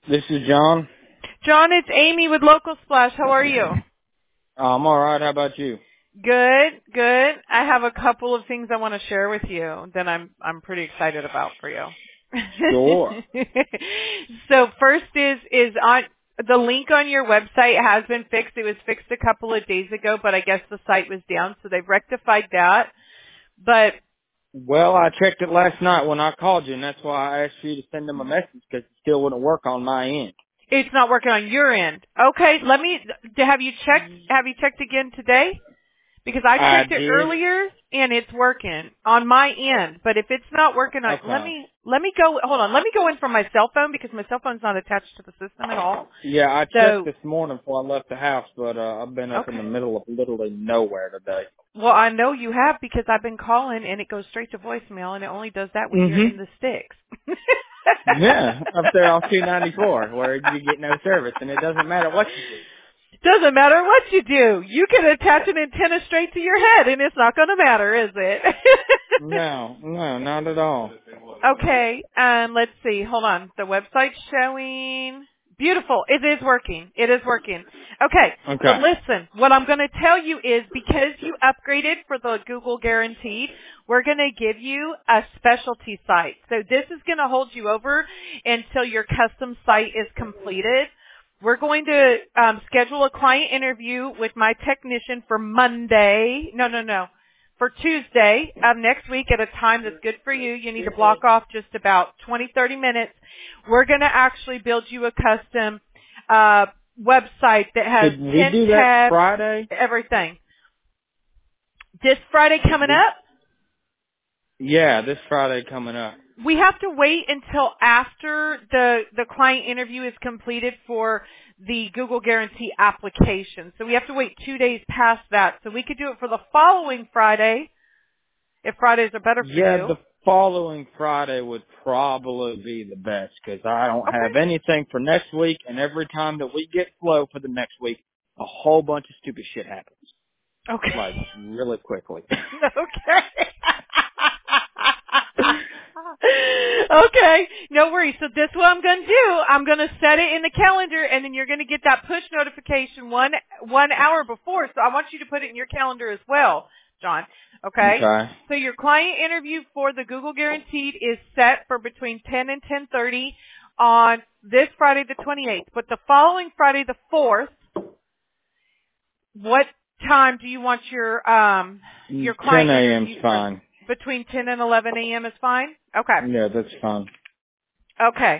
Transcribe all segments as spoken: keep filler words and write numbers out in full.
This is John. John, it's Amy with Local Splash. How are you? I'm all right. How about you? Good, good. I have a couple of things I want to share with you that I'm I'm pretty excited about for you. Sure. So first is is on the link on your website has been fixed. It was fixed a couple of days ago, but I guess the site was down, so they've rectified that. But Well, I checked it last night when I called you, and that's why I asked you to send them a message because it still wouldn't work on my end. it's not working on your end. Okay, let me. Have you checked? Have you checked again today? Because I I checked it did. earlier and it's working on my end. But if it's not working on, let Okay. me let me go. Hold on, let me go in from my cell phone because my cell phone's not attached to the system at all. Yeah, I checked So this morning before I left the house, but uh, I've been up in the okay. middle of literally nowhere today. Well, I know you have because I've been calling and it goes straight to voicemail and it only does that when you're in Mm-hmm. the sticks. Yeah, up there on two ninety-four, where you get no service, and it doesn't matter what you do. Doesn't matter what you do. You can attach an antenna straight to your head and it's not going to matter, is it? No, no, not at all. Okay, um, let's see. Hold on. The website's showing. Beautiful. It is working. It is working. Okay, so Okay. listen. What I'm going to tell you is because you upgraded for the Google Guaranteed, we're going to give you a specialty site. So this is going to hold you over until your custom site is completed. We're going to um, schedule a client interview with my technician for Monday. No, no, no. For Tuesday of next week at a time that's good for you. You need to block off just about twenty, thirty minutes. We're going to actually build you a custom uh, website that has Could we ten do that tabs, Friday? everything. This Friday Could coming we? up, Yeah, this Friday coming up. we have to wait until after the the client interview is completed for the Google Guarantee application. So we have to wait two days past that. So we could do it for the following Friday, if Fridays are better for Yeah, you. the following Friday would probably be the best 'cause I don't Okay. have anything for next week, and every time that we get slow for the next week, a whole bunch of stupid shit happens, like Okay. really quickly. Okay. Okay. No worries. So this what I'm going to do. I'm going to set it in the calendar and then you're going to get that push notification one, one hour before. So I want you to put it in your calendar as well, John. Okay. Okay. So your client interview for the Google Guaranteed is set for between ten and ten thirty on this Friday the twenty-eighth. But the following Friday the fourth, what time do you want your um your ten client a.m.'s interview for? fine. Between ten and eleven a.m. is fine? Okay. Yeah, that's fine. Okay.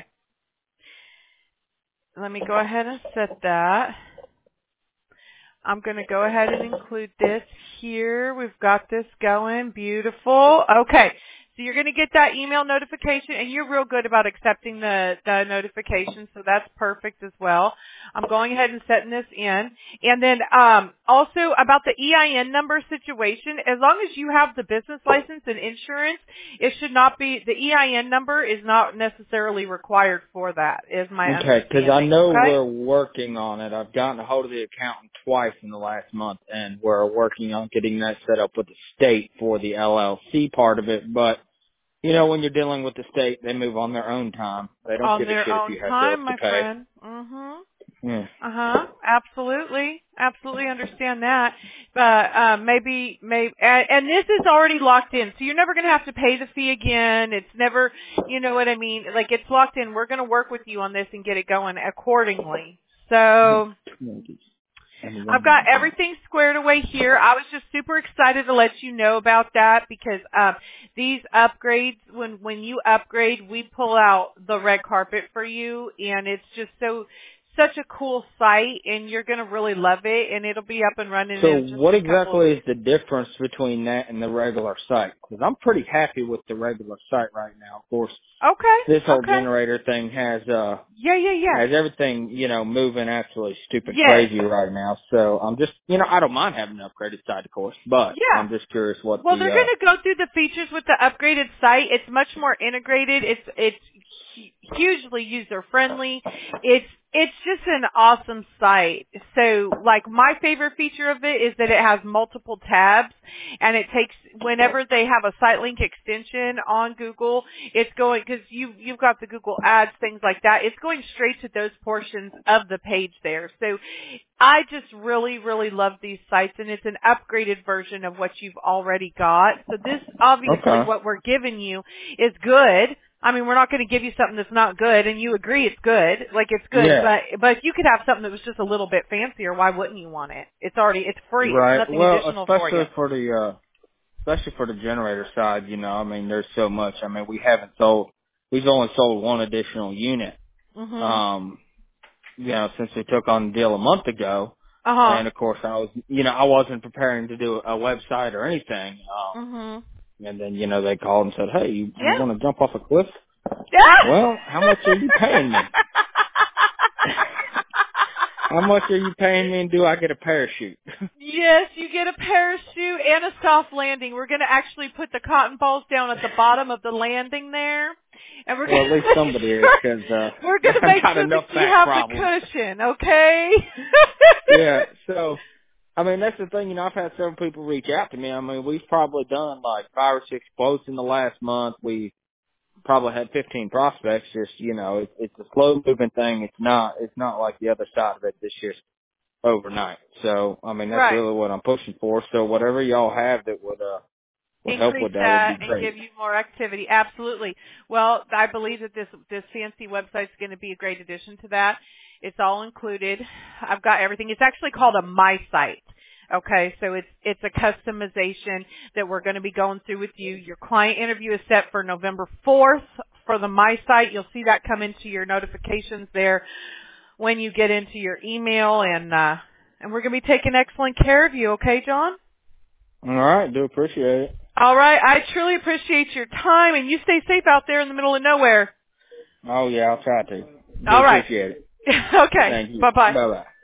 Let me go ahead and set that. I'm going to go ahead and include this here. We've got this going. Beautiful. Okay. So you're going to get that email notification, and you're real good about accepting the, the notification, so that's perfect as well. I'm going ahead and setting this in. And then um, also about the E I N number situation, as long as you have the business license and insurance, it should not be, the E I N number is not necessarily required for that, is my Okay, 'cause I understanding. know Okay? we're working on it. I've gotten a hold of the accountant twice in the last month, and we're working on getting that set up with the state for the L L C part of it, but you know, when you're dealing with the state, they move on their own time. They don't On give a their shit if own you have bills time, to my pay. friend. Mhm. Yeah. Uh-huh. Absolutely. Absolutely understand that. But um maybe maybe and, and this is already locked in. So you're never going to have to pay the fee again. It's never, you know what I mean? Like it's locked in. We're going to work with you on this and get it going accordingly. So I've got everything squared away here. I was just super excited to let you know about that because um, these upgrades, when when you upgrade, we pull out the red carpet for you, and it's just so such a cool site, and you're going to really love it, and it'll be up and running So in just what a couple of exactly is weeks. the difference between that and the regular site? Because I'm pretty happy with the regular site right now. Of course, Okay, this whole okay. generator thing has uh Yeah, yeah, yeah. has everything, you know, moving absolutely stupid Yes. crazy right now. So I'm just, you know, I don't mind having an upgraded site, of course, but Yeah. I'm just curious what Well, they're the uh going to go through the features with the upgraded site. It's much more integrated. It's it's hu- hugely user friendly. It's it's just an awesome site. So, like, my favorite feature of it is that it has multiple tabs, and it takes, whenever they have a site link extension on Google, it's going, because you, you've got the Google Ads, things like that, it's going straight to those portions of the page there. So, I just really, really love these sites, and it's an upgraded version of what you've already got. So this, obviously, Okay. what we're giving you is good. I mean, we're not going to give you something that's not good, and you agree it's good. Like, it's good, Yeah. but but if you could have something that was just a little bit fancier, why wouldn't you want it? It's already, it's free. It's Right. nothing Well, additional for you. especially for the uh especially for the generator side, you know, I mean, there's so much. I mean, we haven't sold, we've only sold one additional unit, Mm-hmm. um, you know, since we took on the deal a month ago. Uh-huh. And of course, I was, you know, I wasn't preparing to do a website or anything. Um, Mm-hmm. and then, you know, they called and said, "Hey, you, you Yeah. want to jump off a cliff?" Yeah. Well, how much are you paying me? How much are you paying me, and do I get a parachute? Yes, you get a parachute and a soft landing. We're going to actually put the cotton balls down at the bottom of the landing there. And we're Well, going at to least make somebody is, sure, because uh, we're going to I've make got sure that enough you back have the problems. cushion, okay? Yeah, so, I mean, that's the thing, you know, I've had several people reach out to me. I mean, we've probably done like five or six quotes in the last month. We probably had fifteen prospects. Just, you know, it, it's a slow moving thing. It's not, it's not like the other side of it this year's overnight. So, I mean, that's Right. really what I'm pushing for. So whatever y'all have that would, uh, would help Increase with that would that be and great. give you more activity. Absolutely. Well, I believe that this this fancy website is going to be a great addition to that. It's all included. I've got everything. It's actually called a My Site. Okay, so it's it's a customization that we're going to be going through with you. Your client interview is set for November fourth for the My Site. You'll see that come into your notifications there when you get into your email, and uh, and we're going to be taking excellent care of you. Okay, John? All right, do appreciate it. All right. I truly appreciate your time, and you stay safe out there in the middle of nowhere. Oh yeah, I'll try to. Do All right. appreciate it. Okay. Thank you. Bye-bye. Bye bye.